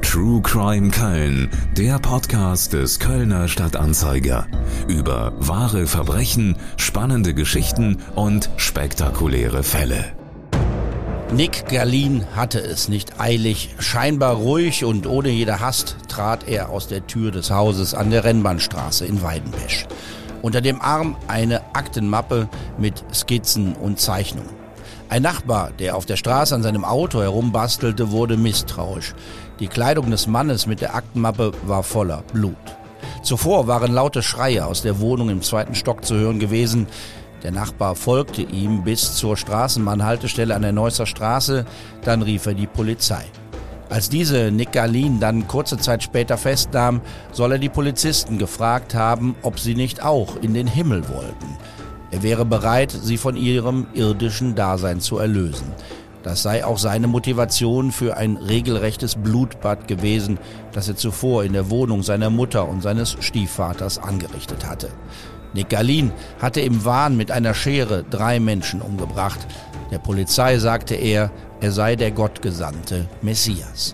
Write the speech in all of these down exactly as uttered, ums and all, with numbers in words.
True Crime Köln, der Podcast des Kölner Stadtanzeiger. Über wahre Verbrechen, spannende Geschichten und spektakuläre Fälle. Nick Gahlin hatte es nicht eilig. Scheinbar ruhig und ohne jede Hast trat er aus der Tür des Hauses an der Rennbahnstraße in Weidenpesch. Unter dem Arm eine Aktenmappe mit Skizzen und Zeichnungen. Ein Nachbar, der auf der Straße an seinem Auto herumbastelte, wurde misstrauisch. Die Kleidung des Mannes mit der Aktenmappe war voller Blut. Zuvor waren laute Schreie aus der Wohnung im zweiten Stock zu hören gewesen. Der Nachbar folgte ihm bis zur Straßenbahnhaltestelle an der Neusser Straße, dann rief er die Polizei. Als diese Nick Gahlin dann kurze Zeit später festnahm, soll er die Polizisten gefragt haben, ob sie nicht auch in den Himmel wollten. Er wäre bereit, sie von ihrem irdischen Dasein zu erlösen. Das sei auch seine Motivation für ein regelrechtes Blutbad gewesen, das er zuvor in der Wohnung seiner Mutter und seines Stiefvaters angerichtet hatte. Nick Gahlin hatte im Wahn mit einer Schere drei Menschen umgebracht. Der Polizei sagte er, er sei der gottgesandte Messias.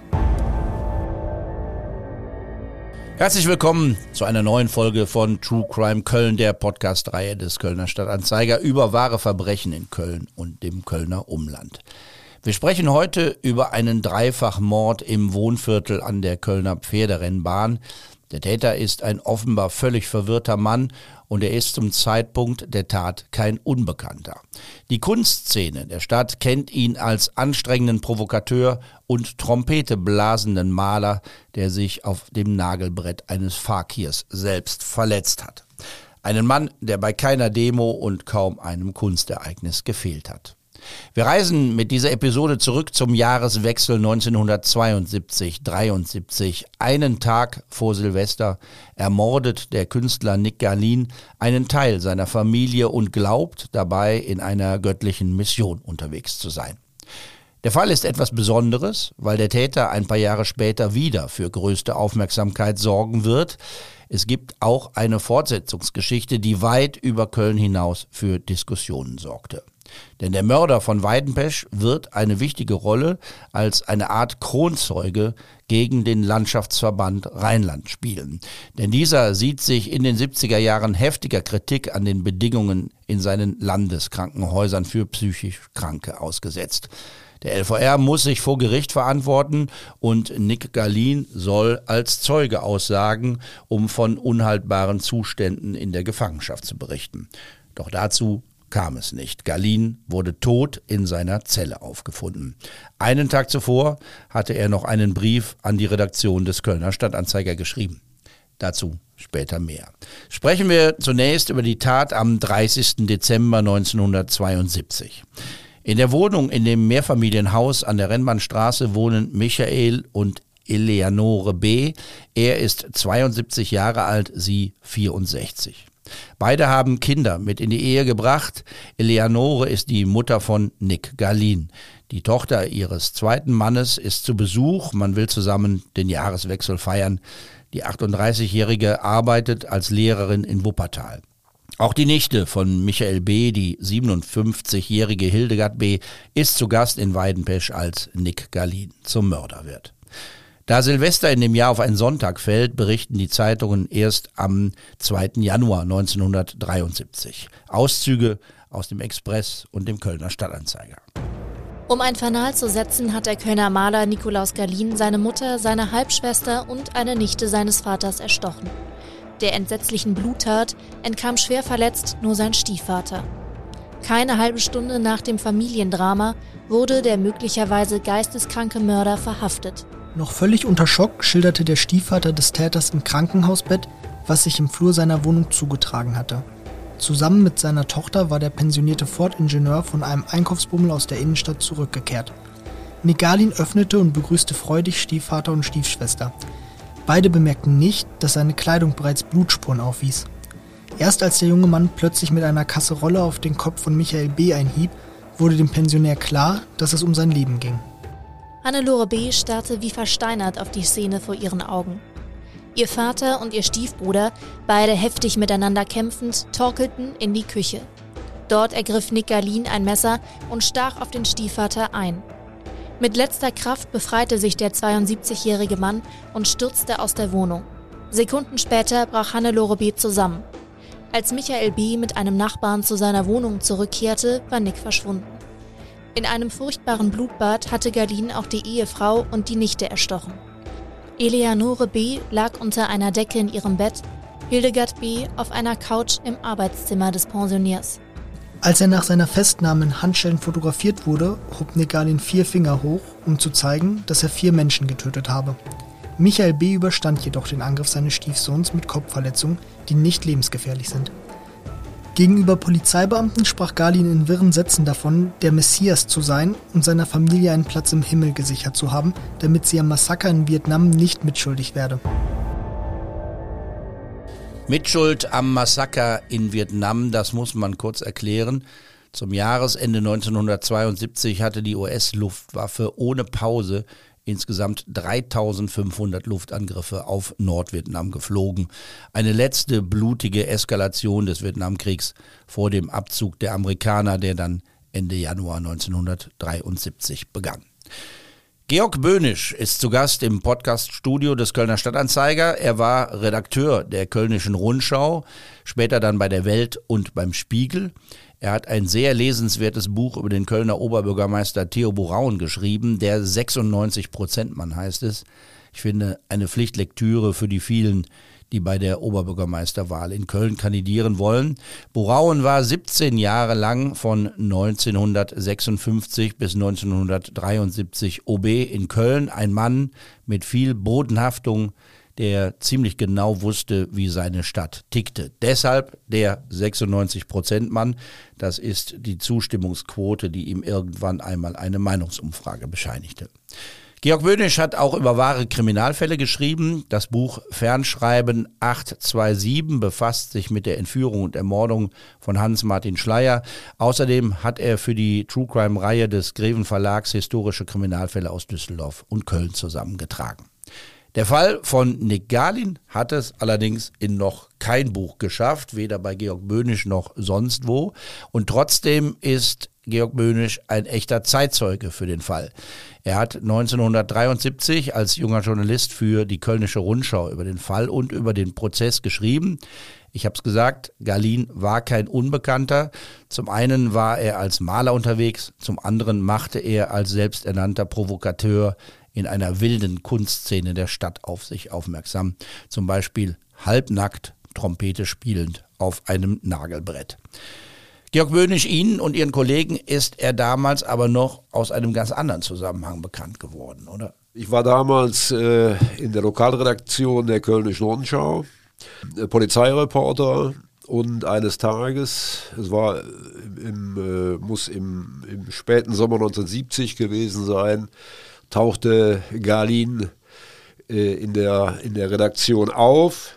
Herzlich willkommen zu einer neuen Folge von True Crime Köln, der Podcast-Reihe des Kölner Stadtanzeiger über wahre Verbrechen in Köln und dem Kölner Umland. Wir sprechen heute über einen Dreifachmord im Wohnviertel an der Kölner Pferderennbahn. Der Täter ist ein offenbar völlig verwirrter Mann und er ist zum Zeitpunkt der Tat kein Unbekannter. Die Kunstszene der Stadt kennt ihn als anstrengenden Provokateur und Trompete blasenden Maler, der sich auf dem Nagelbrett eines Fakirs selbst verletzt hat. Einen Mann, der bei keiner Demo und kaum einem Kunstereignis gefehlt hat. Wir reisen mit dieser Episode zurück zum Jahreswechsel neunzehnhundertzweiundsiebzig dreiundsiebzig. Einen Tag vor Silvester ermordet der Künstler Nick Gahlin einen Teil seiner Familie und glaubt dabei in einer göttlichen Mission unterwegs zu sein. Der Fall ist etwas Besonderes, weil der Täter ein paar Jahre später wieder für größte Aufmerksamkeit sorgen wird. Es gibt auch eine Fortsetzungsgeschichte, die weit über Köln hinaus für Diskussionen sorgte. Denn der Mörder von Weidenpesch wird eine wichtige Rolle als eine Art Kronzeuge gegen den Landschaftsverband Rheinland spielen. Denn dieser sieht sich in den siebziger Jahren heftiger Kritik an den Bedingungen in seinen Landeskrankenhäusern für psychisch Kranke ausgesetzt. Der L V R muss sich vor Gericht verantworten und Nick Gahlin soll als Zeuge aussagen, um von unhaltbaren Zuständen in der Gefangenschaft zu berichten. Doch dazu kam es nicht. Gahlin wurde tot in seiner Zelle aufgefunden. Einen Tag zuvor hatte er noch einen Brief an die Redaktion des Kölner Stadtanzeiger geschrieben. Dazu später mehr. Sprechen wir zunächst über die Tat am dreißigsten Dezember neunzehnhundertzweiundsiebzig. In der Wohnung in dem Mehrfamilienhaus an der Rennbahnstraße wohnen Michael und Eleanore B. Er ist zweiundsiebzig Jahre alt, sie vierundsechzig. Beide haben Kinder mit in die Ehe gebracht. Eleanore ist die Mutter von Nick Gahlin. Die Tochter ihres zweiten Mannes ist zu Besuch. Man will zusammen den Jahreswechsel feiern. Die achtunddreißigjährige arbeitet als Lehrerin in Wuppertal. Auch die Nichte von Michael B., die siebenundfünfzigjährige Hildegard B., ist zu Gast in Weidenpesch, als Nick Gahlin zum Mörder wird. Da Silvester in dem Jahr auf einen Sonntag fällt, berichten die Zeitungen erst am zweiten Januar neunzehnhundertdreiundsiebzig. Auszüge aus dem Express und dem Kölner Stadtanzeiger. Um ein Fanal zu setzen, hat der Kölner Maler Nikolaus Gahlin seine Mutter, seine Halbschwester und eine Nichte seines Vaters erstochen. Der entsetzlichen Bluttat entkam schwer verletzt nur sein Stiefvater. Keine halbe Stunde nach dem Familiendrama wurde der möglicherweise geisteskranke Mörder verhaftet. Noch völlig unter Schock schilderte der Stiefvater des Täters im Krankenhausbett, was sich im Flur seiner Wohnung zugetragen hatte. Zusammen mit seiner Tochter war der pensionierte Ford-Ingenieur von einem Einkaufsbummel aus der Innenstadt zurückgekehrt. Nick Gahlin öffnete und begrüßte freudig Stiefvater und Stiefschwester. Beide bemerkten nicht, dass seine Kleidung bereits Blutspuren aufwies. Erst als der junge Mann plötzlich mit einer Kasserolle auf den Kopf von Michael B. einhieb, wurde dem Pensionär klar, dass es um sein Leben ging. Hannelore B. starrte wie versteinert auf die Szene vor ihren Augen. Ihr Vater und ihr Stiefbruder, beide heftig miteinander kämpfend, torkelten in die Küche. Dort ergriff Nick Gahlin ein Messer und stach auf den Stiefvater ein. Mit letzter Kraft befreite sich der zweiundsiebzigjährige Mann und stürzte aus der Wohnung. Sekunden später brach Hannelore B. zusammen. Als Michael B. mit einem Nachbarn zu seiner Wohnung zurückkehrte, war Nick verschwunden. In einem furchtbaren Blutbad hatte Galin auch die Ehefrau und die Nichte erstochen. Eleanore B. lag unter einer Decke in ihrem Bett, Hildegard B. auf einer Couch im Arbeitszimmer des Pensionärs. Als er nach seiner Festnahme in Handschellen fotografiert wurde, hob Nick Galin vier Finger hoch, um zu zeigen, dass er vier Menschen getötet habe. Michael B. überstand jedoch den Angriff seines Stiefsohns mit Kopfverletzungen, die nicht lebensgefährlich sind. Gegenüber Polizeibeamten sprach Galin in wirren Sätzen davon, der Messias zu sein und seiner Familie einen Platz im Himmel gesichert zu haben, damit sie am Massaker in Vietnam nicht mitschuldig werde. Mitschuld am Massaker in Vietnam, das muss man kurz erklären. Zum Jahresende neunzehnhundertzweiundsiebzig hatte die U S-Luftwaffe ohne Pause insgesamt dreitausendfünfhundert Luftangriffe auf Nordvietnam geflogen. Eine letzte blutige Eskalation des Vietnamkriegs vor dem Abzug der Amerikaner, der dann Ende Januar neunzehnhundertdreiundsiebzig begann. Georg Böhnisch ist zu Gast im Podcaststudio des Kölner Stadtanzeiger. Er war Redakteur der Kölnischen Rundschau, später dann bei der Welt und beim Spiegel. Er hat ein sehr lesenswertes Buch über den Kölner Oberbürgermeister Theo Burauen geschrieben, der sechsundneunzig-Prozent-Mann heißt es. Ich finde, eine Pflichtlektüre für die vielen, die bei der Oberbürgermeisterwahl in Köln kandidieren wollen. Burauen war siebzehn Jahre lang von neunzehnhundertsechsundfünfzig bis neunzehnhundertdreiundsiebzig O B in Köln, ein Mann mit viel Bodenhaftung, der ziemlich genau wusste, wie seine Stadt tickte. Deshalb der sechsundneunzig-Prozent-Mann, das ist die Zustimmungsquote, die ihm irgendwann einmal eine Meinungsumfrage bescheinigte. Georg Böhnisch hat auch über wahre Kriminalfälle geschrieben. Das Buch Fernschreiben acht zwei sieben befasst sich mit der Entführung und Ermordung von Hans-Martin Schleyer. Außerdem hat er für die True Crime-Reihe des Greven Verlags historische Kriminalfälle aus Düsseldorf und Köln zusammengetragen. Der Fall von Nick Galin hat es allerdings in noch kein Buch geschafft, weder bei Georg Böhnisch noch sonst wo. Und trotzdem ist Georg Böhnisch ein echter Zeitzeuge für den Fall. Er hat neunzehnhundertdreiundsiebzig als junger Journalist für die Kölnische Rundschau über den Fall und über den Prozess geschrieben. Ich habe es gesagt, Galin war kein Unbekannter. Zum einen war er als Maler unterwegs, zum anderen machte er als selbsternannter Provokateur in einer wilden Kunstszene der Stadt auf sich aufmerksam. Zum Beispiel halbnackt, Trompete spielend auf einem Nagelbrett. Georg Böhnisch, Ihnen und Ihren Kollegen ist er damals aber noch aus einem ganz anderen Zusammenhang bekannt geworden, oder? Ich war damals äh, in der Lokalredaktion der Kölnischen Rundschau, äh, Polizeireporter, und eines Tages, es war im, äh, muss im, im späten Sommer neunzehnhundertsiebzig gewesen sein, tauchte Galin äh, in der, in der Redaktion auf,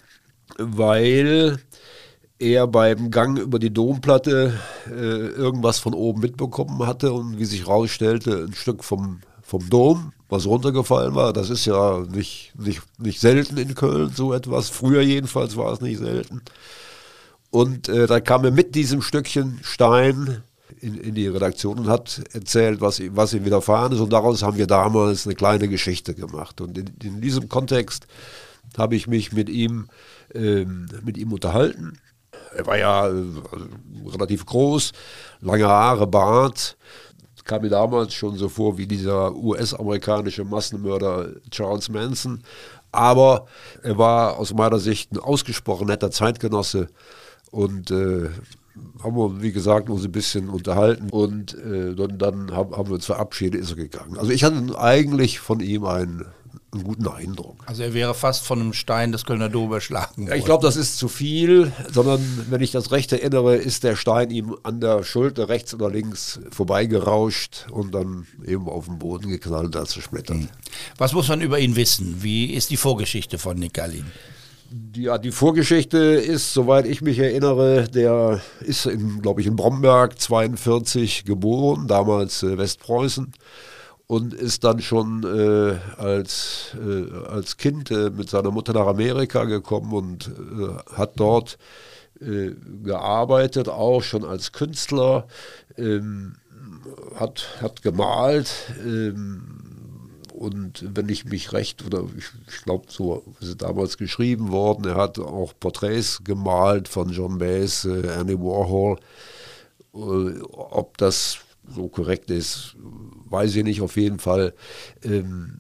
weil er beim Gang über die Domplatte äh, irgendwas von oben mitbekommen hatte und wie sich rausstellte, ein Stück vom, vom Dom, was runtergefallen war. Das ist ja nicht, nicht, nicht selten in Köln, so etwas. Früher jedenfalls war es nicht selten. Und äh, da kam er mit diesem Stückchen Stein in, in die Redaktion und hat erzählt, was, was ihm widerfahren ist. Und daraus haben wir damals eine kleine Geschichte gemacht. Und in, in diesem Kontext habe ich mich mit ihm, ähm, mit ihm unterhalten. Er war ja äh, relativ groß, lange Haare, Bart. Kam mir damals schon so vor wie dieser U S-amerikanische Massenmörder Charles Manson. Aber er war aus meiner Sicht ein ausgesprochen netter Zeitgenosse. Und äh, haben wir, wie gesagt, uns ein bisschen unterhalten. Und äh, dann, dann haben, haben wir uns verabschiedet, ist er gegangen. Also ich hatte eigentlich von ihm einen, einen guten Eindruck. Also er wäre fast von einem Stein des Kölner Dom erschlagen worden. Ja, ich glaube, das ist zu viel, sondern wenn ich das recht erinnere, ist der Stein ihm an der Schulter rechts oder links vorbeigerauscht und dann eben auf den Boden geknallt und da zerschmettert. Mhm. Was muss man über ihn wissen? Wie ist die Vorgeschichte von Nick Galin? Ja, die Vorgeschichte ist, soweit ich mich erinnere, der ist, glaube ich, in Bromberg zweiundvierzig geboren, damals äh, Westpreußen. Und ist dann schon äh, als, äh, als Kind äh, mit seiner Mutter nach Amerika gekommen und äh, hat dort äh, gearbeitet, auch schon als Künstler. Ähm, hat, hat gemalt. Ähm, Und wenn ich mich recht, oder ich, ich glaube, so ist es damals geschrieben worden, er hat auch Porträts gemalt von John Baez, äh, Andy Warhol. Äh, ob das so korrekt ist, weiß ich nicht. Auf jeden Fall ähm,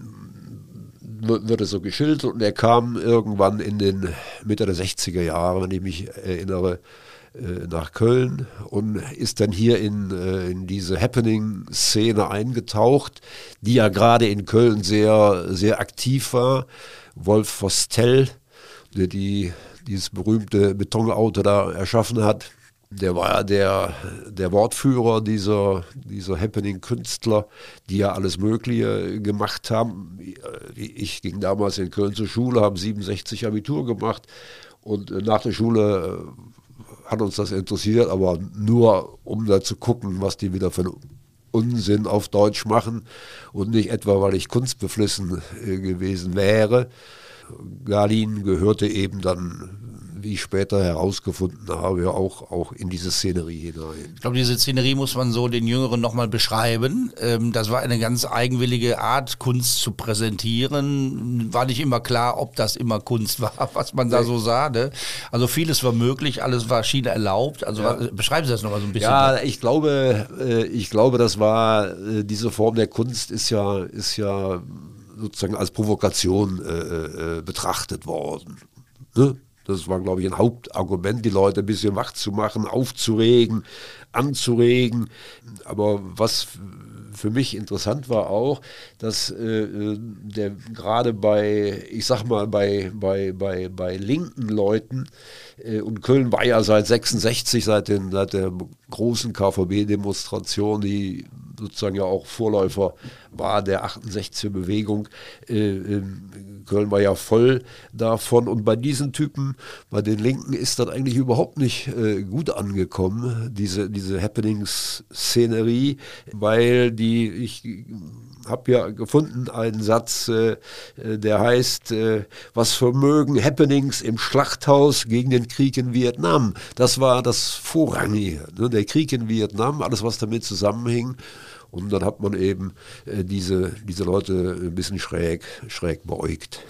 wird es so geschildert. Und er kam irgendwann in den Mitte der sechziger Jahre, wenn ich mich erinnere, nach Köln und ist dann hier in, in diese Happening-Szene eingetaucht, die ja gerade in Köln sehr, sehr aktiv war. Wolf Vostell, der die, dieses berühmte Betonauto da erschaffen hat, der war ja der, der Wortführer dieser, dieser Happening-Künstler, die ja alles Mögliche gemacht haben. Ich ging damals in Köln zur Schule, habe siebenundsechzig Abitur gemacht und nach der Schule hat uns das interessiert, aber nur um da zu gucken, was die wieder für einen Unsinn auf Deutsch machen und nicht etwa, weil ich kunstbeflissen äh, gewesen wäre. Galin gehörte eben dann, wie ich später herausgefunden habe, auch, auch in diese Szenerie hinein. Ich glaube, diese Szenerie muss man so den Jüngeren nochmal beschreiben. Ähm, das war eine ganz eigenwillige Art, Kunst zu präsentieren. War nicht immer klar, ob das immer Kunst war, was man da so sah. Ne? Also vieles war möglich, alles war schien erlaubt. Also ja. was, beschreiben Sie das nochmal so ein bisschen. Ja, ich glaube, äh, ich glaube, das war, äh, diese Form der Kunst ist ja, ist ja sozusagen als Provokation äh, äh, betrachtet worden. Ne? Das war, glaube ich, ein Hauptargument, die Leute ein bisschen wach zu machen, aufzuregen, anzuregen. Aber was für mich interessant war auch, dass äh, der gerade bei, ich sag mal, bei, bei, bei, bei linken Leuten, äh, und Köln war ja seit sechsundsechzig, seit, den, seit der großen K V B-Demonstration, die sozusagen ja auch Vorläufer war der achtundsechziger Bewegung. Äh, Köln war ja voll davon. Und bei diesen Typen, bei den Linken, ist das eigentlich überhaupt nicht äh, gut angekommen, diese, diese Happenings-Szenerie, weil die, ich habe ja gefunden einen Satz, äh, der heißt, äh, was vermögen Happenings im Schlachthaus gegen den Krieg in Vietnam. Das war das Vorrangige, ne? Der Krieg in Vietnam, alles was damit zusammenhing. Und dann hat man eben äh, diese, diese Leute ein bisschen schräg, schräg beäugt.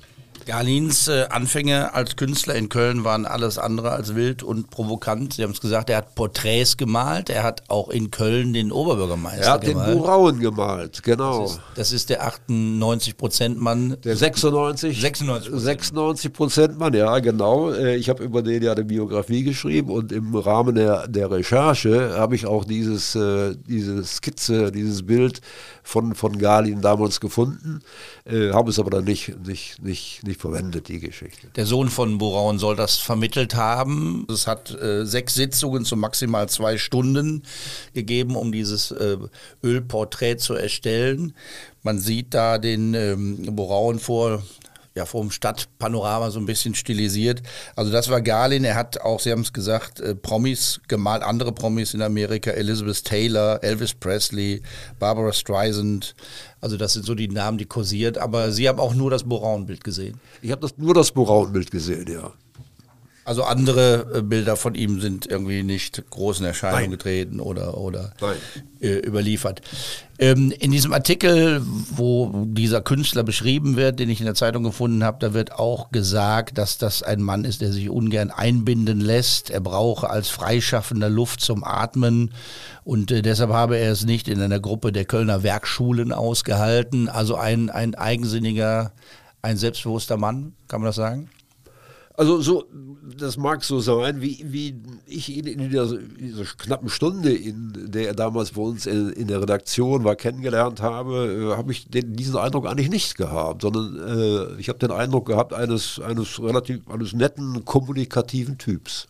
Galins äh, Anfänge als Künstler in Köln waren alles andere als wild und provokant. Sie haben es gesagt, er hat Porträts gemalt, er hat auch in Köln den Oberbürgermeister gemalt. Er hat gemalt. den Burauen gemalt, genau. Das ist, das ist der achtundneunzig Prozent Mann. Der sechsundneunzig, sechsundneunzig Prozent Mann, ja genau. Ich habe über den ja eine Biografie geschrieben und im Rahmen der, der Recherche habe ich auch dieses, äh, diese Skizze, dieses Bild von, von Galin damals gefunden, äh, habe es aber dann nicht, nicht, nicht, nicht verwendet, die Geschichte. Der Sohn von Burauen soll das vermittelt haben. Es hat äh, sechs Sitzungen zu maximal zwei Stunden gegeben, um dieses äh, Ölporträt zu erstellen. Man sieht da den ähm, Burauen vor... ja, vor dem Stadtpanorama so ein bisschen stilisiert. Also das war Galin. Er hat auch, Sie haben es gesagt, äh, Promis gemalt, andere Promis in Amerika, Elizabeth Taylor, Elvis Presley, Barbara Streisand. Also das sind so die Namen, die kursiert. Aber Sie haben auch nur das Burauen-Bild gesehen. Ich habe das, nur das Burauen-Bild gesehen, ja. Also andere äh, Bilder von ihm sind irgendwie nicht groß in Erscheinung Nein. getreten oder, oder äh, überliefert. Ähm, in diesem Artikel, wo dieser Künstler beschrieben wird, den ich in der Zeitung gefunden habe, da wird auch gesagt, dass das ein Mann ist, der sich ungern einbinden lässt. Er brauche als Freischaffender Luft zum Atmen und äh, deshalb habe er es nicht in einer Gruppe der Kölner Werkschulen ausgehalten. Also ein, ein eigensinniger, ein selbstbewusster Mann, kann man das sagen? Also so, das mag so sein, wie, wie ich ihn in dieser, dieser knappen Stunde, in der er damals bei uns in, in der Redaktion war, kennengelernt habe, äh, habe ich den, diesen Eindruck eigentlich nicht gehabt, sondern äh, ich habe den Eindruck gehabt eines, eines relativ, eines netten, kommunikativen Typs.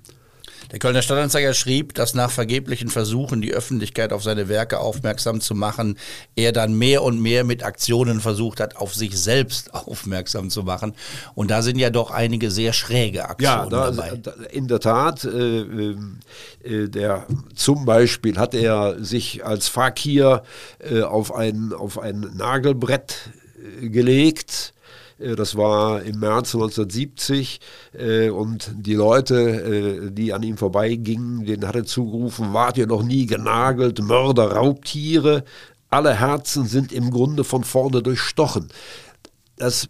Der Kölner Stadtanzeiger schrieb, dass nach vergeblichen Versuchen, die Öffentlichkeit auf seine Werke aufmerksam zu machen, er dann mehr und mehr mit Aktionen versucht hat, auf sich selbst aufmerksam zu machen. Und da sind ja doch einige sehr schräge Aktionen ja, da, dabei. Da, in der Tat, äh, äh, der, zum Beispiel hat er sich als Fakir äh, auf ein, auf ein Nagelbrett äh, gelegt, Das war im März neunzehnhundertsiebzig und die Leute, die an ihm vorbeigingen, denen hat er zugerufen, wart ihr noch nie genagelt, Mörder, Raubtiere, alle Herzen sind im Grunde von vorne durchstochen. Das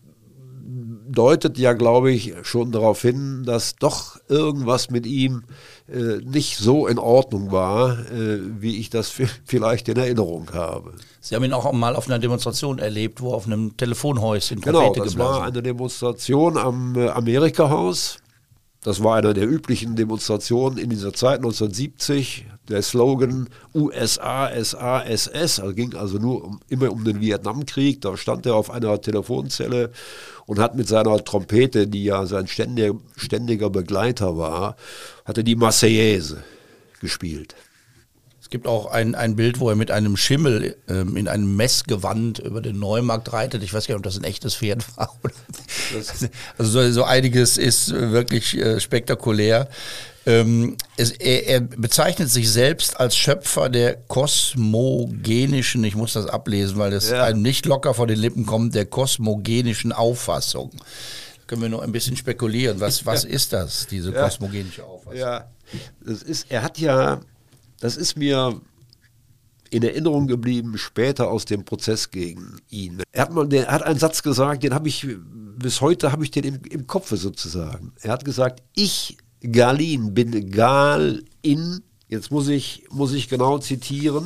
deutet ja, glaube ich, schon darauf hin, dass doch irgendwas mit ihm äh, nicht so in Ordnung war, äh, wie ich das f- vielleicht in Erinnerung habe. Sie haben ihn auch mal auf einer Demonstration erlebt, wo auf einem Telefonhäuschen Genau, Trompete das geblasen. war eine Demonstration am äh, Amerika-Haus. Das war eine der üblichen Demonstrationen in dieser Zeit, neunzehnhundertsiebzig. Der Slogan U S A, S A, S S, also ging also nur um, immer um den Vietnamkrieg. Da stand er auf einer Telefonzelle und hat mit seiner Trompete, die ja sein ständiger, ständiger Begleiter war, hatte die Marseillaise gespielt. Es gibt auch ein, ein Bild, wo er mit einem Schimmel ähm, in einem Messgewand über den Neumarkt reitet. Ich weiß gar nicht, ob das ein echtes Pferd war. Oder also so, so einiges ist wirklich äh, spektakulär. Ähm, es, er, er bezeichnet sich selbst als Schöpfer der kosmogenischen, ich muss das ablesen, weil das Ja. einem nicht locker vor den Lippen kommt, der kosmogenischen Auffassung. Da können wir noch ein bisschen spekulieren. Was, was ist das, diese Ja. kosmogenische Auffassung? Ja, das ist, er hat ja, das ist mir in Erinnerung geblieben, später aus dem Prozess gegen ihn. Er hat mal, der hat einen Satz gesagt, den habe ich, bis heute habe ich den im, im Kopf sozusagen. Er hat gesagt, ich, Galin, bin Gal in, jetzt muss ich, muss ich genau zitieren,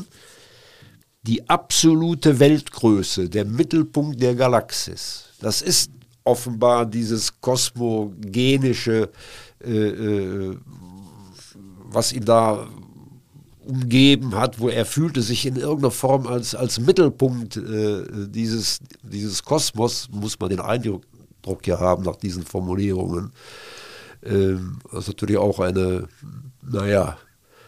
die absolute Weltgröße, der Mittelpunkt der Galaxis. Das ist offenbar dieses kosmogenische, äh, äh, was ihn da umgeben hat, wo er fühlte sich in irgendeiner Form als, als Mittelpunkt äh, dieses, dieses Kosmos, muss man den Eindruck ja haben nach diesen Formulierungen. Ähm, das ist natürlich auch eine, naja,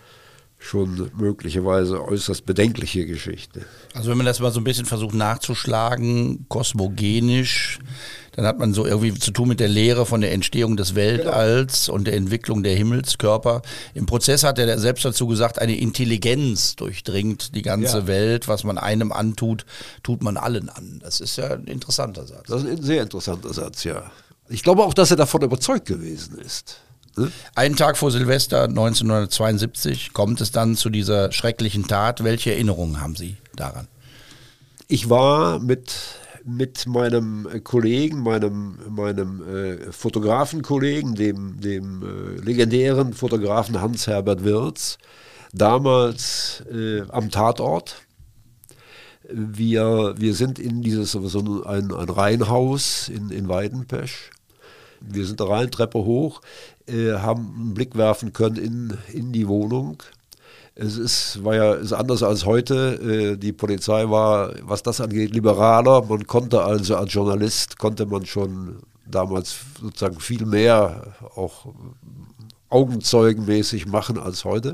schon möglicherweise äußerst bedenkliche Geschichte. Also wenn man das mal so ein bisschen versucht nachzuschlagen, kosmogenisch, dann hat man so irgendwie zu tun mit der Lehre von der Entstehung des Weltalls genau. und der Entwicklung der Himmelskörper. Im Prozess hat er selbst dazu gesagt, eine Intelligenz durchdringt die ganze ja. Welt. Was man einem antut, tut man allen an. Das ist ja ein interessanter Satz. Das ist ein sehr interessanter Satz, ja. Ich glaube auch, dass er davon überzeugt gewesen ist. Ne? Einen Tag vor Silvester neunzehnhundertzweiundsiebzig kommt es dann zu dieser schrecklichen Tat. Welche Erinnerungen haben Sie daran? Ich war mit, mit meinem Kollegen, meinem, meinem äh, Fotografenkollegen, dem, dem äh, legendären Fotografen Hans-Herbert Wirz, damals äh, am Tatort. Wir, wir sind in dieses so ein, ein Reihenhaus in, in Weidenpesch. Wir sind da rein, Treppe hoch, äh, haben einen Blick werfen können in, in die Wohnung. Es ist, war ja ist anders als heute. Äh, die Polizei war, was das angeht, liberaler. Man konnte also als Journalist, konnte man schon damals sozusagen viel mehr auch augenzeugenmäßig machen als heute.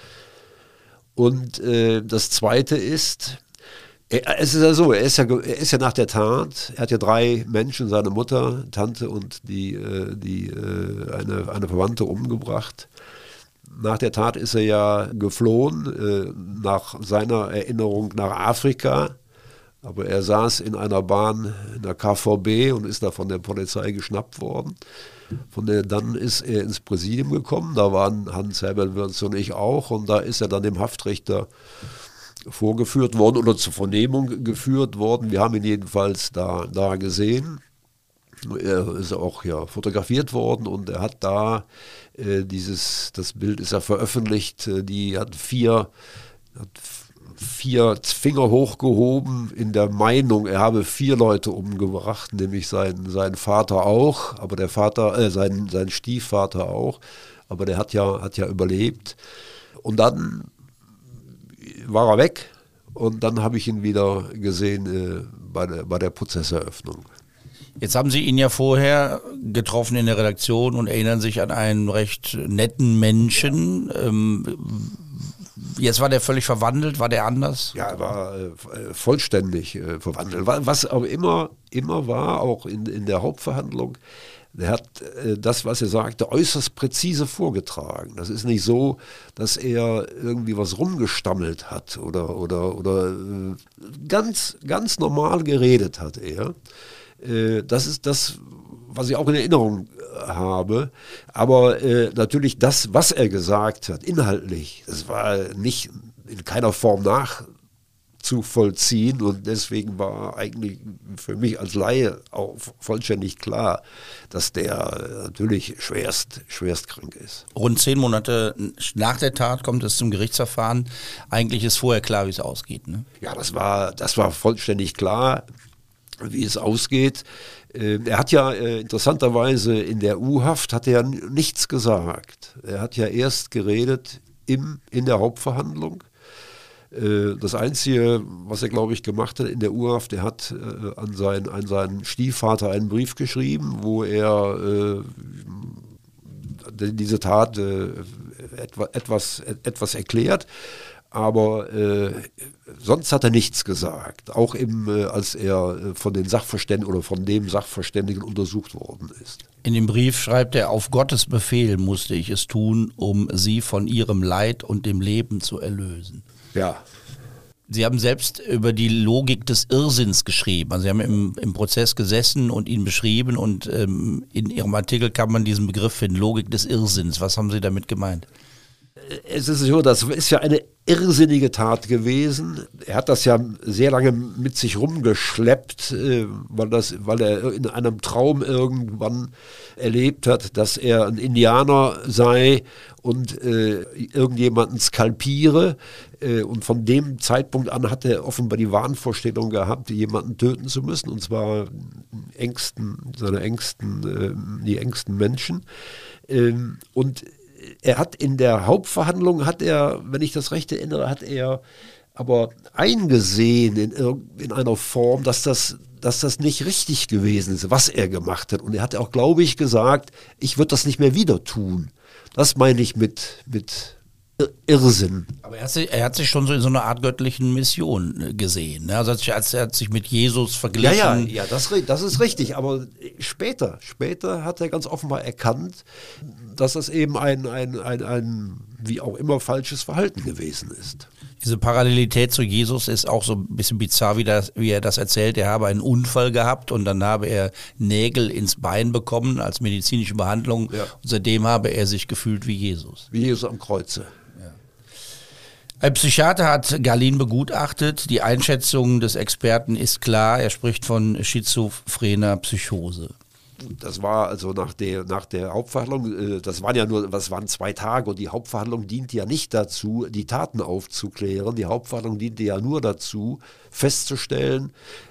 Und äh, das Zweite ist, es ist ja so, er ist ja, er ist ja nach der Tat, er hat ja drei Menschen, seine Mutter, Tante und die, die, eine, eine Verwandte umgebracht. Nach der Tat ist er ja geflohen, nach seiner Erinnerung nach Afrika, aber er saß in einer Bahn in der K V B und ist da von der Polizei geschnappt worden. Von der, dann ist er ins Präsidium gekommen, da waren Hans-Herbert Wirz und ich auch, und da ist er dann dem Haftrichter vorgeführt worden oder zur Vernehmung geführt worden. Wir haben ihn jedenfalls da, da gesehen. Er ist auch ja fotografiert worden und er hat da äh, dieses, das Bild ist ja veröffentlicht, äh, die hat vier, hat vier Finger hochgehoben in der Meinung, er habe vier Leute umgebracht, nämlich sein, sein Vater auch, aber der Vater, äh, sein, sein Stiefvater auch, aber der hat ja, hat ja überlebt. Und dann war er weg und dann habe ich ihn wieder gesehen äh, bei, der, bei der Prozesseröffnung. Jetzt haben Sie ihn ja vorher getroffen in der Redaktion und erinnern sich an einen recht netten Menschen. Ähm, jetzt war der völlig verwandelt, war der anders? Ja, er war äh, vollständig äh, verwandelt. Was aber immer, immer war, auch in, in der Hauptverhandlung, der hat äh, das, was er sagte, äußerst präzise vorgetragen. Das ist nicht so, dass er irgendwie was rumgestammelt hat oder, oder, oder äh, ganz, ganz normal geredet hat er. Äh, das ist das, was ich auch in Erinnerung habe. Aber äh, natürlich das, was er gesagt hat, inhaltlich, das war nicht in keiner Form nachzuvollziehen. Und deswegen war eigentlich für mich als Laie auch vollständig klar, dass der natürlich schwerst, schwerst krank ist. Rund zehn Monate nach der Tat kommt es zum Gerichtsverfahren. Eigentlich ist vorher klar, wie es ausgeht, ne? Ja, das war, das war vollständig klar, wie es ausgeht. Äh, er hat ja äh, interessanterweise in der U-Haft hat er nichts gesagt. Er hat ja erst geredet im, in der Hauptverhandlung. Äh, das Einzige, was er, glaube ich, gemacht hat in der U-Haft, er hat äh, an, sein, an seinen Stiefvater einen Brief geschrieben, wo er äh, diese Tat äh, etwa, etwas, etwas erklärt. Aber äh, sonst hat er nichts gesagt, auch im, äh, als er äh, von den Sachverständigen oder von dem Sachverständigen untersucht worden ist. In dem Brief schreibt er, auf Gottes Befehl musste ich es tun, um sie von ihrem Leid und dem Leben zu erlösen. Ja. Sie haben selbst über die Logik des Irrsinns geschrieben. Also Sie haben im, im Prozess gesessen und ihn beschrieben und ähm, in Ihrem Artikel kann man diesen Begriff finden, Logik des Irrsinns. Was haben Sie damit gemeint? Es ist so, das ist ja eine irrsinnige Tat gewesen. Er hat das ja sehr lange mit sich rumgeschleppt, äh, weil, das, weil er in einem Traum irgendwann erlebt hat, dass er ein Indianer sei und äh, irgendjemanden skalpiere. Äh, und von dem Zeitpunkt an hat er offenbar die Wahnvorstellung gehabt, jemanden töten zu müssen, und zwar engsten, seine engsten, äh, die engsten Menschen. Ähm, und er hat in der Hauptverhandlung, hat er, wenn ich das recht erinnere, hat er aber eingesehen in, in einer Form, dass das, dass das nicht richtig gewesen ist, was er gemacht hat. Und er hat auch, glaube ich, gesagt, ich würde das nicht mehr wieder tun. Das meine ich mit, mit Irrsinn. Aber er hat, sich, er hat sich schon so in so einer Art göttlichen Mission gesehen. Ne? Also er hat, er hat sich mit Jesus verglichen. Ja, ja, ja das, das ist richtig. Aber später, später hat er ganz offenbar erkannt, dass das eben ein, ein, ein, ein wie auch immer falsches Verhalten gewesen ist. Diese Parallelität zu Jesus ist auch so ein bisschen bizarr, wie, das, wie er das erzählt. Er habe einen Unfall gehabt und dann habe er Nägel ins Bein bekommen als medizinische Behandlung. Ja. Und seitdem habe er sich gefühlt wie Jesus. Wie Jesus am Kreuze. Ein Psychiater hat Galin begutachtet. Die Einschätzung des Experten ist klar. Er spricht von schizophrener Psychose. Das war also nach der, nach der Hauptverhandlung, das waren ja nur, was waren zwei Tage, und die Hauptverhandlung diente ja nicht dazu, die Taten aufzuklären. Die Hauptverhandlung diente ja nur dazu, festzustellen,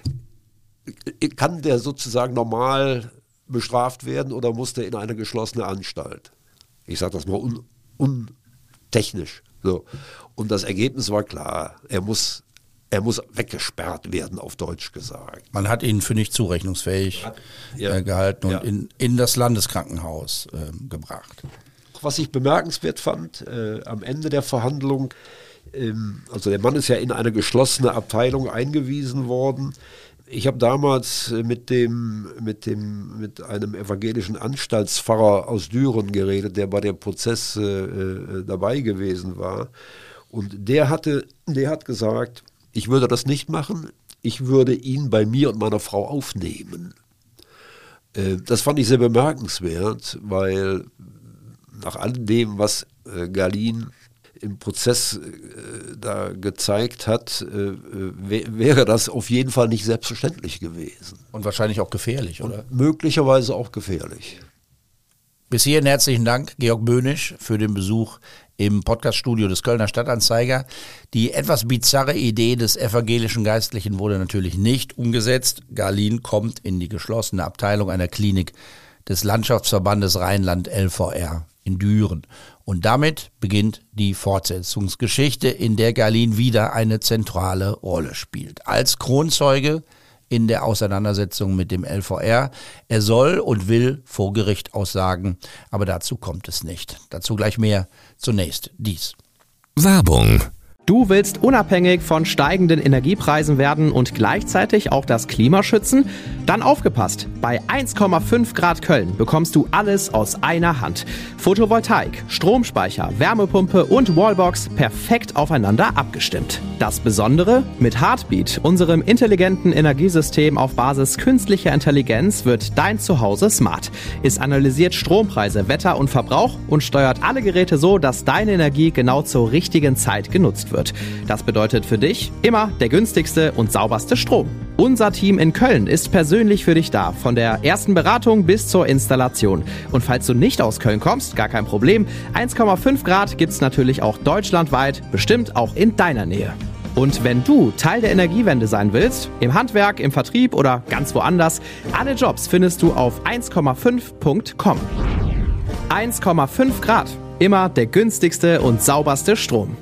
kann der sozusagen normal bestraft werden oder muss der in eine geschlossene Anstalt? Ich sage das mal un, untechnisch. So. Und das Ergebnis war klar, er muss, er muss weggesperrt werden, auf Deutsch gesagt. Man hat ihn für nicht zurechnungsfähig hat, ja, äh, gehalten und ja. in, in das Landeskrankenhaus äh, gebracht. Was ich bemerkenswert fand, äh, am Ende der Verhandlung, ähm, also der Mann ist ja in eine geschlossene Abteilung eingewiesen worden. Ich habe damals mit dem, mit dem, mit einem evangelischen Anstaltspfarrer aus Düren geredet, der bei dem Prozess äh, dabei gewesen war. Und der hatte, der hat gesagt, ich würde das nicht machen, ich würde ihn bei mir und meiner Frau aufnehmen. Äh, das fand ich sehr bemerkenswert, weil nach all dem, was äh, Galin im Prozess äh, da gezeigt hat, äh, wäre das auf jeden Fall nicht selbstverständlich gewesen. Und wahrscheinlich auch gefährlich, oder? Und möglicherweise auch gefährlich. Bis hierhin herzlichen Dank, Georg Böhnisch, für den Besuch im Podcaststudio des Kölner Stadtanzeiger. Die etwas bizarre Idee des evangelischen Geistlichen wurde natürlich nicht umgesetzt. Galin kommt in die geschlossene Abteilung einer Klinik des Landschaftsverbandes Rheinland L V R in Düren. Und damit beginnt die Fortsetzungsgeschichte, in der Galin wieder eine zentrale Rolle spielt. Als Kronzeuge in der Auseinandersetzung mit dem L V R. Er soll und will vor Gericht aussagen, aber dazu kommt es nicht. Dazu gleich mehr. Zunächst dies. Werbung. Du willst unabhängig von steigenden Energiepreisen werden und gleichzeitig auch das Klima schützen? Dann aufgepasst! Bei eins Komma fünf Grad Köln bekommst du alles aus einer Hand. Photovoltaik, Stromspeicher, Wärmepumpe und Wallbox perfekt aufeinander abgestimmt. Das Besondere? Mit Heartbeat, unserem intelligenten Energiesystem auf Basis künstlicher Intelligenz, wird dein Zuhause smart. Es analysiert Strompreise, Wetter und Verbrauch und steuert alle Geräte so, dass deine Energie genau zur richtigen Zeit genutzt wird. Das bedeutet für dich immer der günstigste und sauberste Strom. Unser Team in Köln ist persönlich für dich da, von der ersten Beratung bis zur Installation. Und falls du nicht aus Köln kommst, gar kein Problem, eins Komma fünf Grad gibt's natürlich auch deutschlandweit, bestimmt auch in deiner Nähe. Und wenn du Teil der Energiewende sein willst, im Handwerk, im Vertrieb oder ganz woanders, alle Jobs findest du auf eins Komma fünf Punkt com. eins Komma fünf Grad, immer der günstigste und sauberste Strom.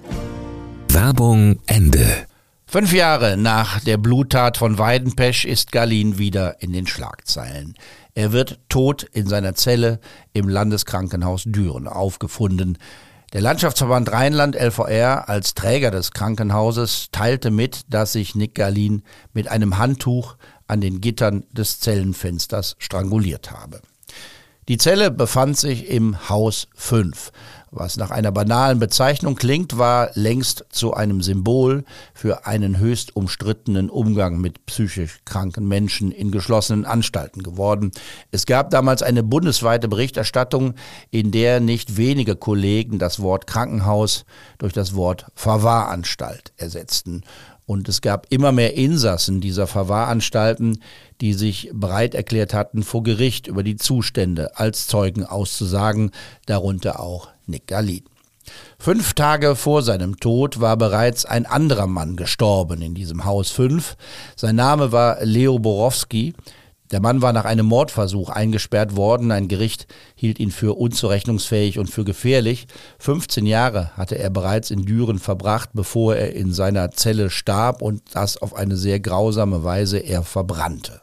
Werbung Ende. Fünf Jahre nach der Bluttat von Weidenpesch ist Galin wieder in den Schlagzeilen. Er wird tot in seiner Zelle im Landeskrankenhaus Düren aufgefunden. Der Landschaftsverband Rheinland L V R als Träger des Krankenhauses teilte mit, dass sich Nick Galin mit einem Handtuch an den Gittern des Zellenfensters stranguliert habe. Die Zelle befand sich im Haus fünf. Was nach einer banalen Bezeichnung klingt, war längst zu einem Symbol für einen höchst umstrittenen Umgang mit psychisch kranken Menschen in geschlossenen Anstalten geworden. Es gab damals eine bundesweite Berichterstattung, in der nicht wenige Kollegen das Wort Krankenhaus durch das Wort Verwahranstalt ersetzten. Und es gab immer mehr Insassen dieser Verwahranstalten, die sich bereit erklärt hatten, vor Gericht über die Zustände als Zeugen auszusagen, darunter auch Nick Galin. Fünf Tage vor seinem Tod war bereits ein anderer Mann gestorben in diesem Haus fünf. Sein Name war Leo Borowski. Der Mann war nach einem Mordversuch eingesperrt worden. Ein Gericht hielt ihn für unzurechnungsfähig und für gefährlich. fünfzehn Jahre hatte er bereits in Düren verbracht, bevor er in seiner Zelle starb und das auf eine sehr grausame Weise er verbrannte.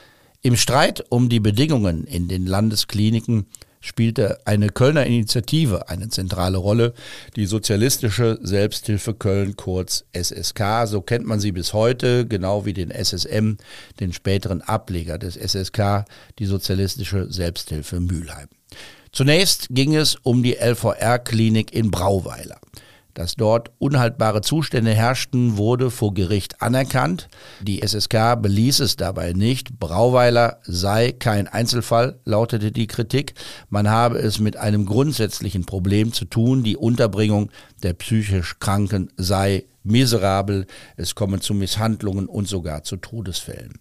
Im Streit um die Bedingungen in den Landeskliniken spielte eine Kölner Initiative eine zentrale Rolle, die Sozialistische Selbsthilfe Köln, kurz S S K, so kennt man sie bis heute, genau wie den S S M, den späteren Ableger des S S K, die Sozialistische Selbsthilfe Mülheim. Zunächst ging es um die L V R-Klinik in Brauweiler. Dass dort unhaltbare Zustände herrschten, wurde vor Gericht anerkannt. Die S S K beließ es dabei nicht. Brauweiler sei kein Einzelfall, lautete die Kritik. Man habe es mit einem grundsätzlichen Problem zu tun. Die Unterbringung der psychisch Kranken sei miserabel. Es komme zu Misshandlungen und sogar zu Todesfällen.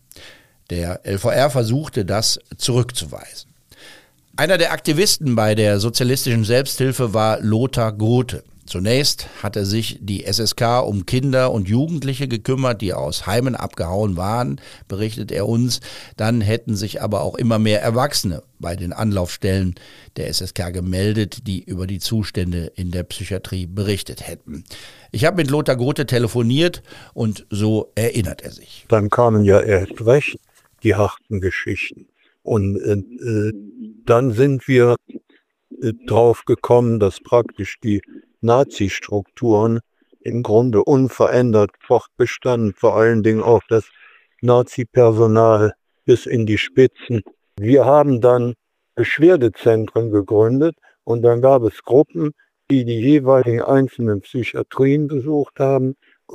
Der L V R versuchte, das zurückzuweisen. Einer der Aktivisten bei der sozialistischen Selbsthilfe war Lothar Grothe. Zunächst hatte sich die S S K um Kinder und Jugendliche gekümmert, die aus Heimen abgehauen waren, berichtet er uns. Dann hätten sich aber auch immer mehr Erwachsene bei den Anlaufstellen der S S K gemeldet, die über die Zustände in der Psychiatrie berichtet hätten. Ich habe mit Lothar Grothe telefoniert und so erinnert er sich. Dann kamen ja erst recht die harten Geschichten. Und äh, dann sind wir äh, drauf gekommen, dass praktisch die Nazi-Strukturen im Grunde unverändert fortbestanden, vor allen Dingen auch das Nazi-Personal bis in die Spitzen. Wir haben dann Beschwerdezentren gegründet und dann gab es Gruppen, die die jeweiligen einzelnen Psychiatrien besucht haben äh,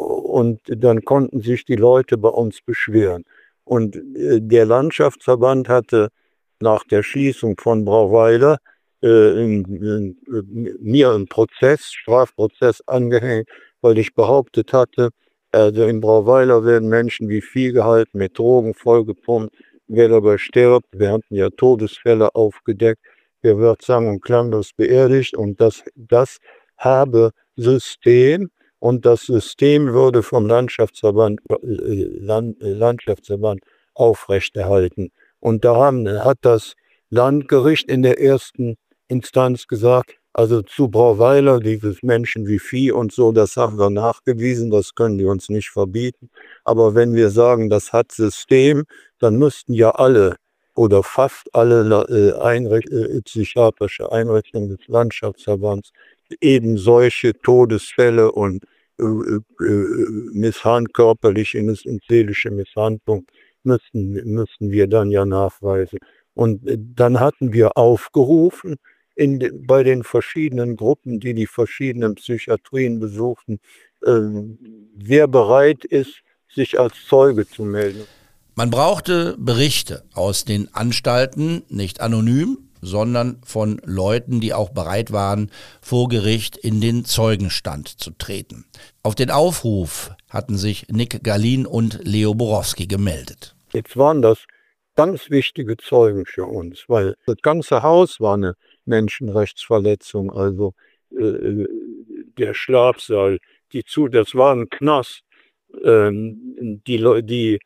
und dann konnten sich die Leute bei uns beschweren. Und äh, der Landschaftsverband hatte nach der Schließung von Brauweiler Äh, in, in, in, mir einen Prozess, Strafprozess angehängt, weil ich behauptet hatte, also in Brauweiler werden Menschen wie Vieh gehalten, mit Drogen vollgepumpt, wer dabei stirbt. Wir hatten ja Todesfälle aufgedeckt, wer wird sang- und klanglos beerdigt und das, das habe System und das System würde vom Landschaftsverband, äh, Land, äh, Landschaftsverband aufrechterhalten. Und da haben, hat das Landgericht in der ersten Instanz gesagt, also zu Brauweiler, dieses Menschen wie Vieh und so, das haben wir nachgewiesen, das können die uns nicht verbieten. Aber wenn wir sagen, das hat System, dann müssten ja alle oder fast alle äh, Einricht- äh, psychiatrische Einrichtungen des Landschaftsverbands eben solche Todesfälle und äh, äh, Misshandlung, körperliche und seelische Misshandlung müssten, müssten wir dann ja nachweisen. Und dann hatten wir aufgerufen, in de, bei den verschiedenen Gruppen, die die verschiedenen Psychiatrien besuchten, äh, wer bereit ist, sich als Zeuge zu melden. Man brauchte Berichte aus den Anstalten, nicht anonym, sondern von Leuten, die auch bereit waren, vor Gericht in den Zeugenstand zu treten. Auf den Aufruf hatten sich Nick Galin und Leo Borowski gemeldet. Jetzt waren das ganz wichtige Zeugen für uns, weil das ganze Haus war eine Menschenrechtsverletzung, also äh, der Schlafsaal, die zu, das war ein Knast, ähm, die, die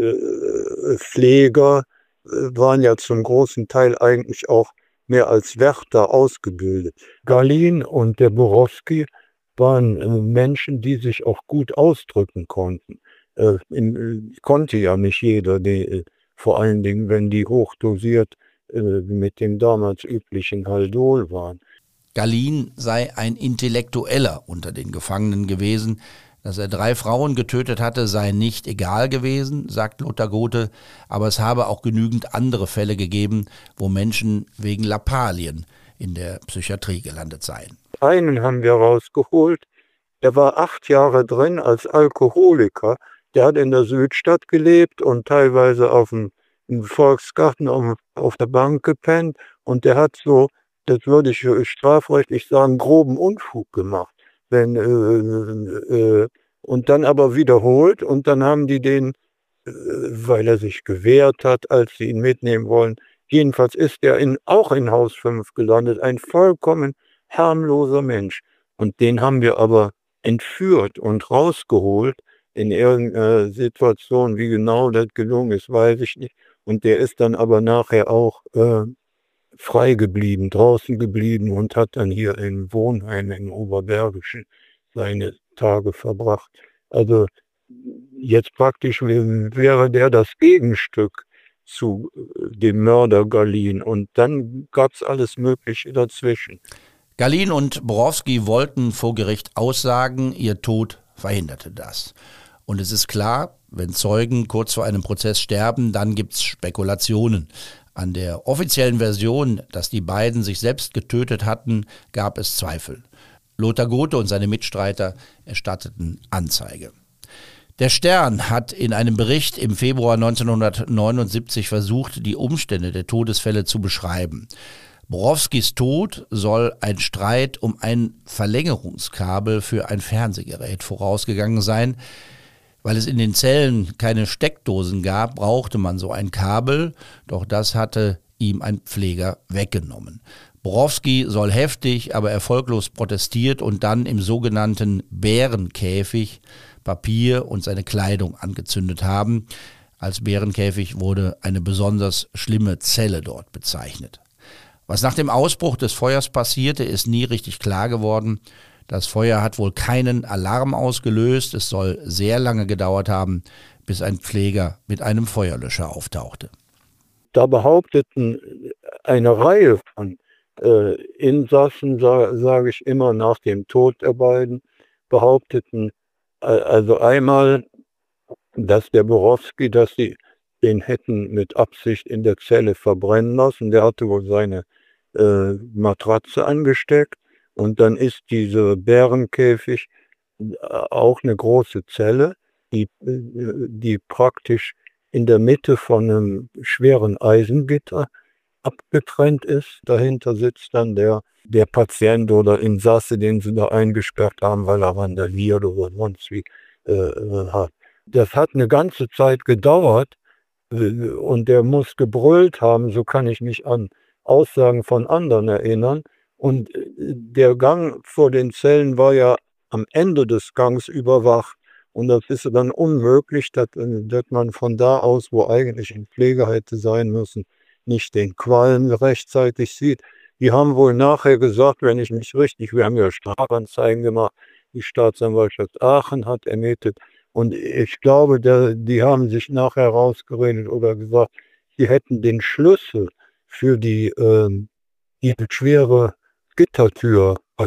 äh, Pfleger äh, waren ja zum großen Teil eigentlich auch mehr als Wärter ausgebildet. Galin und der Borowski waren äh, Menschen, die sich auch gut ausdrücken konnten. Äh, in, konnte ja nicht jeder, die, äh, vor allen Dingen, wenn die hochdosiert äh, mit dem damals üblichen Haldol waren. Galin sei ein Intellektueller unter den Gefangenen gewesen. Dass er drei Frauen getötet hatte, sei nicht egal gewesen, sagt Lothar Gothe, aber es habe auch genügend andere Fälle gegeben, wo Menschen wegen Lappalien in der Psychiatrie gelandet seien. Einen haben wir rausgeholt, der war acht Jahre drin als Alkoholiker. Der hat in der Südstadt gelebt und teilweise auf dem im Volksgarten auf, auf der Bank gepennt. Und der hat so, das würde ich strafrechtlich sagen, groben Unfug gemacht. Wenn, äh, äh, und dann aber wiederholt. Und dann haben die den, äh, weil er sich gewehrt hat, als sie ihn mitnehmen wollen. Jedenfalls ist er in, auch in Haus fünf gelandet. Ein vollkommen harmloser Mensch. Und den haben wir aber entführt und rausgeholt. In irgendeiner Situation, wie genau das gelungen ist, weiß ich nicht. Und der ist dann aber nachher auch äh, frei geblieben, draußen geblieben und hat dann hier im Wohnheim im Oberbergischen seine Tage verbracht. Also jetzt praktisch wäre der das Gegenstück zu dem Mörder Galin. Und dann gab es alles Mögliche dazwischen. Galin und Borowski wollten vor Gericht aussagen, ihr Tod verhinderte das. Und es ist klar, wenn Zeugen kurz vor einem Prozess sterben, dann gibt es Spekulationen. An der offiziellen Version, dass die beiden sich selbst getötet hatten, gab es Zweifel. Lothar Gothe und seine Mitstreiter erstatteten Anzeige. Der Stern hat in einem Bericht im Februar neunzehnhundertneunundsiebzig versucht, die Umstände der Todesfälle zu beschreiben. Borowskis Tod soll ein Streit um ein Verlängerungskabel für ein Fernsehgerät vorausgegangen sein. Weil es in den Zellen keine Steckdosen gab, brauchte man so ein Kabel, doch das hatte ihm ein Pfleger weggenommen. Borowski soll heftig, aber erfolglos protestiert und dann im sogenannten Bärenkäfig Papier und seine Kleidung angezündet haben. Als Bärenkäfig wurde eine besonders schlimme Zelle dort bezeichnet. Was nach dem Ausbruch des Feuers passierte, ist nie richtig klar geworden. Das Feuer hat wohl keinen Alarm ausgelöst. Es soll sehr lange gedauert haben, bis ein Pfleger mit einem Feuerlöscher auftauchte. Da behaupteten eine Reihe von äh, Insassen, sage sag ich immer, nach dem Tod der beiden, behaupteten äh, also einmal, dass der Borowski, dass sie den hätten mit Absicht in der Zelle verbrennen lassen. Der hatte wohl seine äh, Matratze angesteckt. Und dann ist dieser Bärenkäfig auch eine große Zelle, die, die praktisch in der Mitte von einem schweren Eisengitter abgetrennt ist. Dahinter sitzt dann der, der Patient oder Insasse, den sie da eingesperrt haben, weil er randaliert oder sonst wie äh, hat. Das hat eine ganze Zeit gedauert äh, und der muss gebrüllt haben, so kann ich mich an Aussagen von anderen erinnern. Und der Gang vor den Zellen war ja am Ende des Gangs überwacht. Und das ist dann unmöglich, dass, dass man von da aus, wo eigentlich ein Pfleger hätte sein müssen, nicht den Qualm rechtzeitig sieht. Die haben wohl nachher gesagt, wenn ich mich richtig, wir haben ja Strafanzeigen gemacht, die Staatsanwaltschaft Aachen hat ermittelt. Und ich glaube, der, die haben sich nachher rausgeredet oder gesagt, sie hätten den Schlüssel für die, ähm, die schwere Gittertür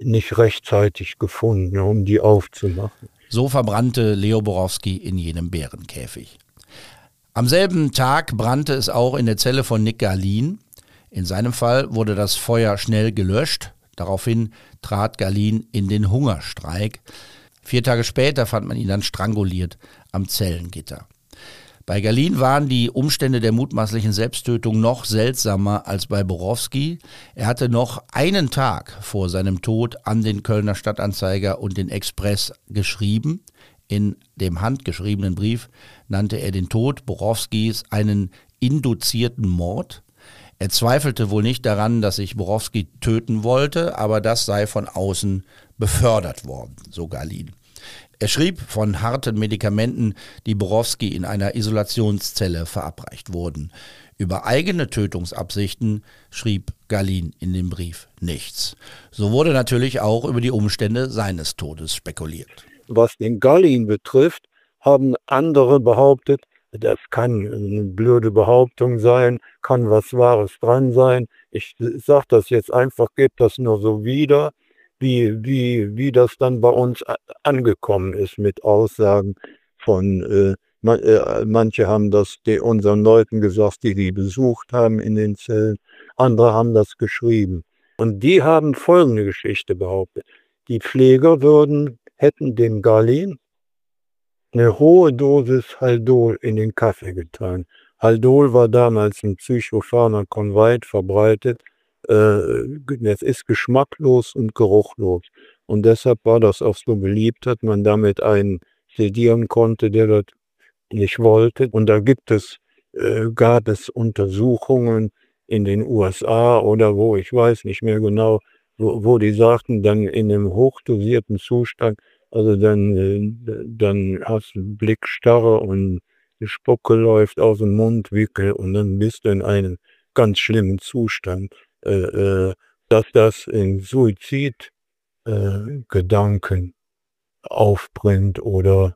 nicht rechtzeitig gefunden, um die aufzumachen. So verbrannte Leo Borowski in jenem Bärenkäfig. Am selben Tag brannte es auch in der Zelle von Nick Gahlin. In seinem Fall wurde das Feuer schnell gelöscht. Daraufhin trat Gahlin in den Hungerstreik. Vier Tage später fand man ihn dann stranguliert am Zellengitter. Bei Gahlin waren die Umstände der mutmaßlichen Selbsttötung noch seltsamer als bei Borowski. Er hatte noch einen Tag vor seinem Tod an den Kölner Stadtanzeiger und den Express geschrieben. In dem handgeschriebenen Brief nannte er den Tod Borowskis einen induzierten Mord. Er zweifelte wohl nicht daran, dass sich Borowski töten wollte, aber das sei von außen befördert worden, so Gahlin. Er schrieb von harten Medikamenten, die Borowski in einer Isolationszelle verabreicht wurden. Über eigene Tötungsabsichten schrieb Gahlin in dem Brief nichts. So wurde natürlich auch über die Umstände seines Todes spekuliert. Was den Gahlin betrifft, haben andere behauptet, das kann eine blöde Behauptung sein, kann was Wahres dran sein. Ich sage das jetzt einfach, gebe das nur so wieder, wie, wie, wie das dann bei uns angekommen ist mit Aussagen von, äh, man, äh, manche haben das die, unseren Leuten gesagt, die die besucht haben in den Zellen, andere haben das geschrieben. Und die haben folgende Geschichte behauptet. Die Pfleger würden, hätten dem Gahlin eine hohe Dosis Haldol in den Kaffee getan. Haldol war damals ein Psychopharmakon weit verbreitet. Es ist geschmacklos und geruchlos. Und deshalb war das auch so beliebt, dass man damit einen sedieren konnte, der das nicht wollte. Und da gibt es, äh, gab es Untersuchungen in den U S A oder wo, ich weiß nicht mehr genau, wo, wo die sagten, dann in einem hochdosierten Zustand, also dann, äh, dann hast du Blickstarre und die Spucke läuft aus dem Mundwinkel und dann bist du in einem ganz schlimmen Zustand. Äh, äh, dass das in Suizidgedanken äh, aufbringt oder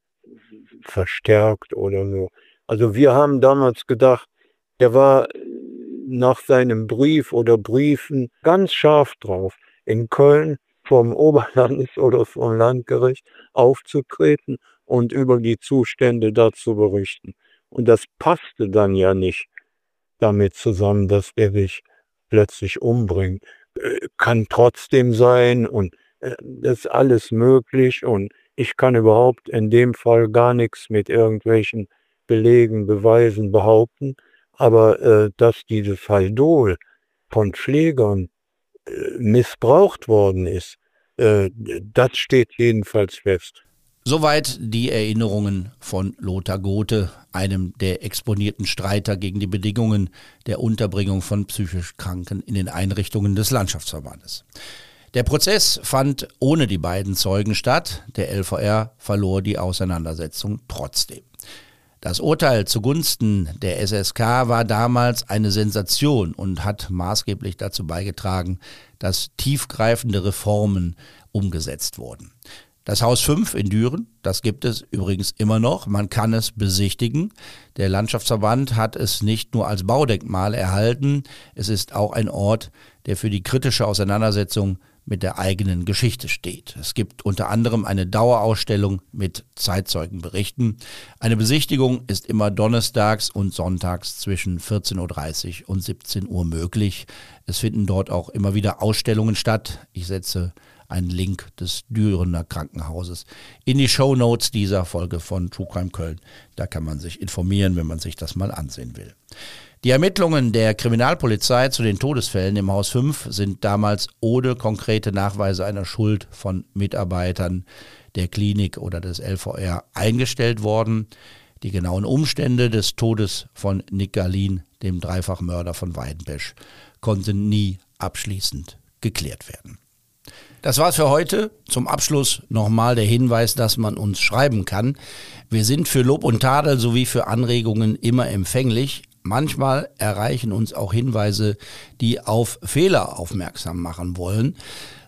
verstärkt oder so. Also wir haben damals gedacht, der war nach seinem Brief oder Briefen ganz scharf drauf, in Köln vom Oberlandes- oder vom Landgericht aufzutreten und über die Zustände da zu berichten. Und das passte dann ja nicht damit zusammen, dass er sich plötzlich umbringt. Äh, kann trotzdem sein und äh, das ist alles möglich und ich kann überhaupt in dem Fall gar nichts mit irgendwelchen Belegen, Beweisen behaupten, aber äh, dass dieses Haldol von Pflegern äh, missbraucht worden ist, äh, das steht jedenfalls fest. Soweit die Erinnerungen von Lothar Gothe, einem der exponierten Streiter gegen die Bedingungen der Unterbringung von psychisch Kranken in den Einrichtungen des Landschaftsverbandes. Der Prozess fand ohne die beiden Zeugen statt, der L V R verlor die Auseinandersetzung trotzdem. Das Urteil zugunsten der S S K war damals eine Sensation und hat maßgeblich dazu beigetragen, dass tiefgreifende Reformen umgesetzt wurden. Das Haus fünf in Düren, das gibt es übrigens immer noch, man kann es besichtigen. Der Landschaftsverband hat es nicht nur als Baudenkmal erhalten, es ist auch ein Ort, der für die kritische Auseinandersetzung mit der eigenen Geschichte steht. Es gibt unter anderem eine Dauerausstellung mit Zeitzeugenberichten. Eine Besichtigung ist immer donnerstags und sonntags zwischen vierzehn Uhr dreißig und siebzehn Uhr möglich. Es finden dort auch immer wieder Ausstellungen statt. Ich setze einen Link des Dürener Krankenhauses in die Shownotes dieser Folge von True Crime Köln. Da kann man sich informieren, wenn man sich das mal ansehen will. Die Ermittlungen der Kriminalpolizei zu den Todesfällen im Haus fünf sind damals ohne konkrete Nachweise einer Schuld von Mitarbeitern der Klinik oder des L V R eingestellt worden. Die genauen Umstände des Todes von Nick Gahlin, dem Dreifachmörder von Weidenpesch, konnten nie abschließend geklärt werden. Das war's für heute. Zum Abschluss nochmal der Hinweis, dass man uns schreiben kann. Wir sind für Lob und Tadel sowie für Anregungen immer empfänglich. Manchmal erreichen uns auch Hinweise, die auf Fehler aufmerksam machen wollen.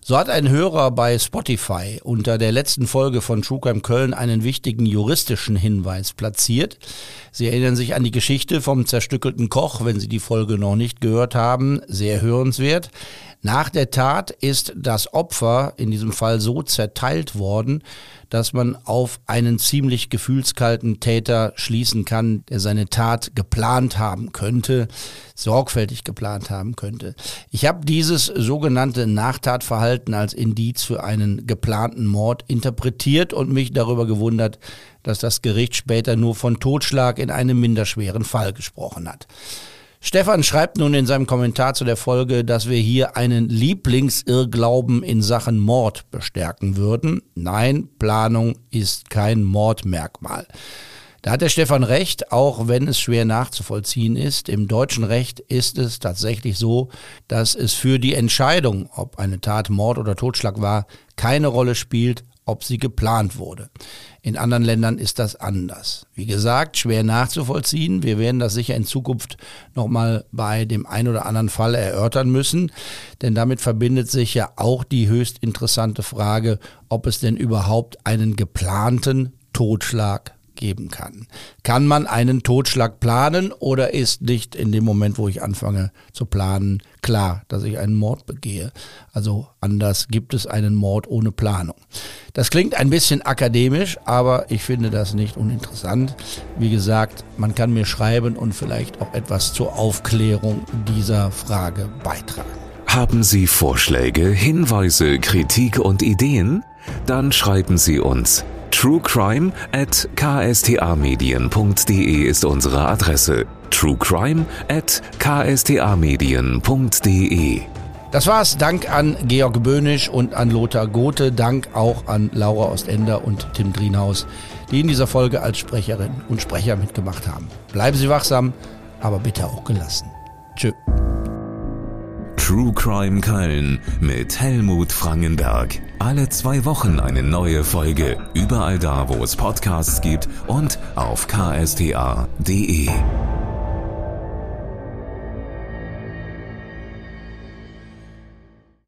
So hat ein Hörer bei Spotify unter der letzten Folge von True Crime Köln einen wichtigen juristischen Hinweis platziert. Sie erinnern sich an die Geschichte vom zerstückelten Koch, wenn Sie die Folge noch nicht gehört haben, sehr hörenswert. Nach der Tat ist das Opfer in diesem Fall so zerteilt worden, dass man auf einen ziemlich gefühlskalten Täter schließen kann, der seine Tat geplant haben könnte, sorgfältig geplant haben könnte. Ich habe dieses sogenannte Nachtatverhalten als Indiz für einen geplanten Mord interpretiert und mich darüber gewundert, dass das Gericht später nur von Totschlag in einem minderschweren Fall gesprochen hat. Stefan schreibt nun in seinem Kommentar zu der Folge, dass wir hier einen Lieblingsirrglauben in Sachen Mord bestärken würden. Nein, Planung ist kein Mordmerkmal. Da hat der Stefan recht, auch wenn es schwer nachzuvollziehen ist. Im deutschen Recht ist es tatsächlich so, dass es für die Entscheidung, ob eine Tat Mord oder Totschlag war, keine Rolle spielt, ob sie geplant wurde. In anderen Ländern ist das anders. Wie gesagt, schwer nachzuvollziehen. Wir werden das sicher in Zukunft nochmal bei dem ein oder anderen Fall erörtern müssen, denn damit verbindet sich ja auch die höchst interessante Frage, ob es denn überhaupt einen geplanten Totschlag geben kann. Kann man einen Totschlag planen oder ist nicht in dem Moment, wo ich anfange zu planen, klar, dass ich einen Mord begehe? Also anders gibt es einen Mord ohne Planung. Das klingt ein bisschen akademisch, aber ich finde das nicht uninteressant. Wie gesagt, man kann mir schreiben und vielleicht auch etwas zur Aufklärung dieser Frage beitragen. Haben Sie Vorschläge, Hinweise, Kritik und Ideen? Dann schreiben Sie uns. truecrime at k s t a medien punkt d e ist unsere Adresse. truecrime at k s t a medien punkt d e. Das war's. Dank an Georg Böhnisch und an Lothar Gothe. Dank auch an Laura Ostender und Tim Drienhaus, die in dieser Folge als Sprecherin und Sprecher mitgemacht haben. Bleiben Sie wachsam, aber bitte auch gelassen. Tschö. True Crime Köln mit Helmut Frangenberg. Alle zwei Wochen eine neue Folge. Überall da, wo es Podcasts gibt und auf k s t a punkt d e.